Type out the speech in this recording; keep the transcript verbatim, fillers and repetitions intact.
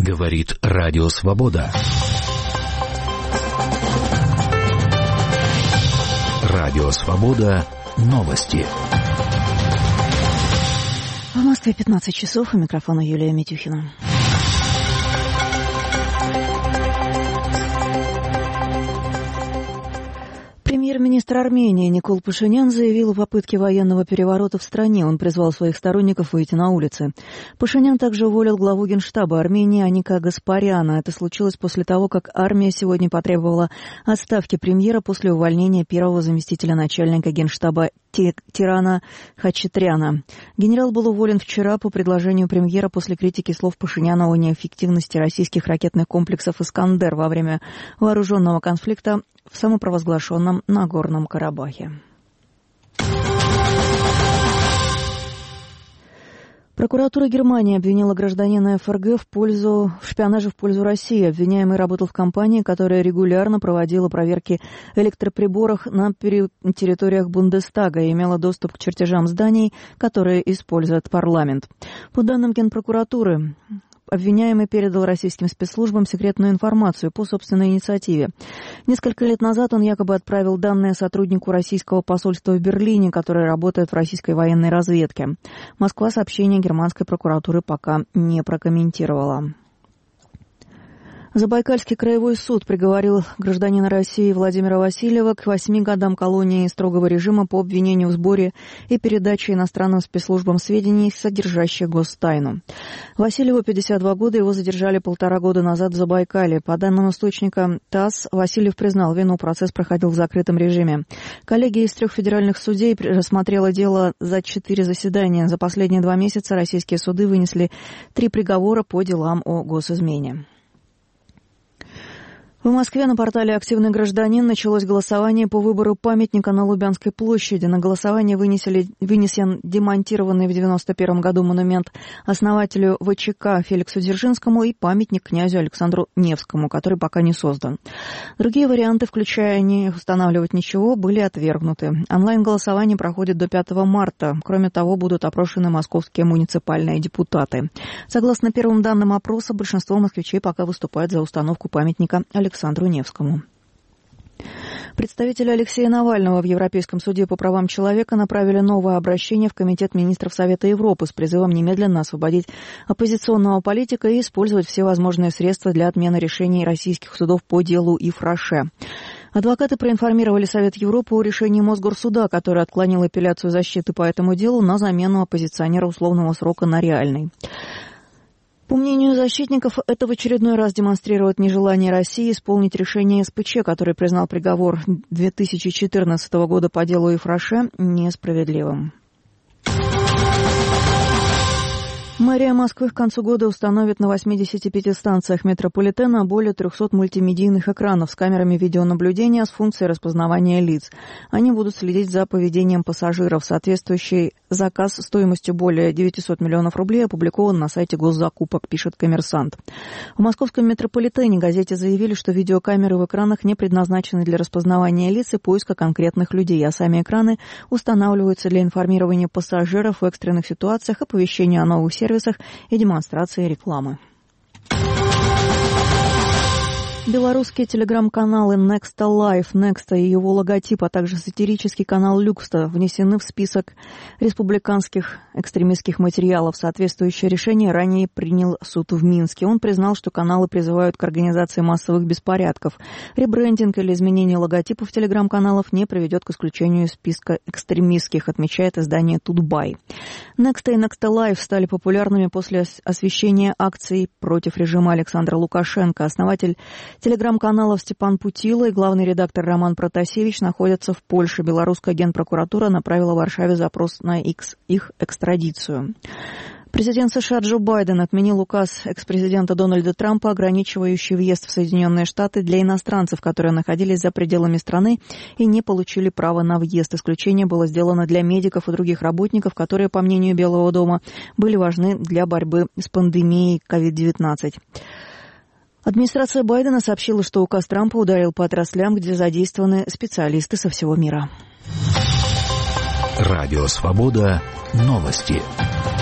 Говорит Радио Свобода. Радио Свобода. Новости. В Москве пятнадцать часов. У микрофона Юлия Митюхина. Премьер-министр Армении Никол Пашинян заявил о попытке военного переворота в стране. Он призвал своих сторонников выйти на улицы. Пашинян также уволил главу Генштаба Армении Аника Гаспаряна. Это случилось после того, как армия сегодня потребовала отставки премьера после увольнения первого заместителя начальника Генштаба Тирана Хачатряна. Генерал был уволен вчера по предложению премьера после критики слов Пашиняна о неэффективности российских ракетных комплексов «Искандер» во время вооруженного конфликта в самопровозглашенном Нагорном Карабахе. Прокуратура Германии обвинила гражданина ФРГ в пользу в шпионаже в пользу России. Обвиняемый работал в компании, которая регулярно проводила проверки электроприборов на территориях Бундестага и имела доступ к чертежам зданий, которые использует парламент. По данным Генпрокуратуры, обвиняемый передал российским спецслужбам секретную информацию по собственной инициативе. Несколько лет назад он якобы отправил данные сотруднику российского посольства в Берлине, который работает в российской военной разведке. Москва сообщение германской прокуратуры пока не прокомментировала. Забайкальский краевой суд приговорил гражданина России Владимира Васильева к восьми годам колонии строгого режима по обвинению в сборе и передаче иностранным спецслужбам сведений, содержащих гостайну. Васильеву пятьдесят два года, его задержали полтора года назад в Забайкале. По данным источника ТАСС, Васильев признал вину, процесс проходил в закрытом режиме. Коллегия из трех федеральных судей рассмотрела дело за четыре заседания. За последние два месяца российские суды вынесли три приговора по делам о госизмене. В Москве на портале «Активный гражданин» началось голосование по выбору памятника на Лубянской площади. На голосование вынесли, вынесен демонтированный в девяносто первом году монумент основателю ВЧК Феликсу Дзержинскому и памятник князю Александру Невскому, который пока не создан. Другие варианты, включая не устанавливать ничего, были отвергнуты. Онлайн-голосование проходит до пятого марта. Кроме того, будут опрошены московские муниципальные депутаты. Согласно первым данным опроса, большинство москвичей пока выступает за установку памятника Александру Александру Невскому. Представители Алексея Навального в Европейском суде по правам человека направили новое обращение в Комитет министров Совета Европы с призывом немедленно освободить оппозиционного политика и использовать все возможные средства для отмены решений российских судов по делу Ифраше. Адвокаты проинформировали Совет Европы о решении Мосгорсуда, который отклонил апелляцию защиты по этому делу на замену оппозиционера условного срока на реальный. По мнению защитников, это в очередной раз демонстрирует нежелание России исполнить решение СПЧ, который признал приговор две тысячи четырнадцатого года по делу Ифраше несправедливым. Мэрия Москвы к концу года установит на восьмидесяти пяти станциях метрополитена более трехсот мультимедийных экранов с камерами видеонаблюдения с функцией распознавания лиц. Они будут следить за поведением пассажиров. Соответствующий заказ стоимостью более девятисот миллионов рублей опубликован на сайте госзакупок, пишет «Коммерсант». В московском метрополитене газете заявили, что видеокамеры в экранах не предназначены для распознавания лиц и поиска конкретных людей, а сами экраны устанавливаются для информирования пассажиров в экстренных ситуациях, оповещения о новых сервисах и демонстрации рекламы. Белорусские телеграм-каналы Nexta Live, Nexta и его логотип, а также сатирический канал Люкста внесены в список республиканских экстремистских материалов. Соответствующее решение ранее принял суд в Минске. Он признал, что каналы призывают к организации массовых беспорядков. Ребрендинг или изменение логотипов телеграм-каналов не приведет к исключению из списка экстремистских, отмечает издание Тутбай. Nexta и Nexta Live стали популярными после освещения акций против режима Александра Лукашенко. Основатель телеграм-каналов Степан Путила и главный редактор Роман Протасевич находятся в Польше. Белорусская генпрокуратура направила в Варшаве запрос на их экстрадицию. Президент США Джо Байден отменил указ экс-президента Дональда Трампа, ограничивающий въезд в Соединенные Штаты для иностранцев, которые находились за пределами страны и не получили права на въезд. Исключение было сделано для медиков и других работников, которые, по мнению Белого дома, были важны для борьбы с пандемией ковид девятнадцать. Администрация Байдена сообщила, что указ Трампа ударил по отраслям, где задействованы специалисты со всего мира. Радио Свобода. Новости.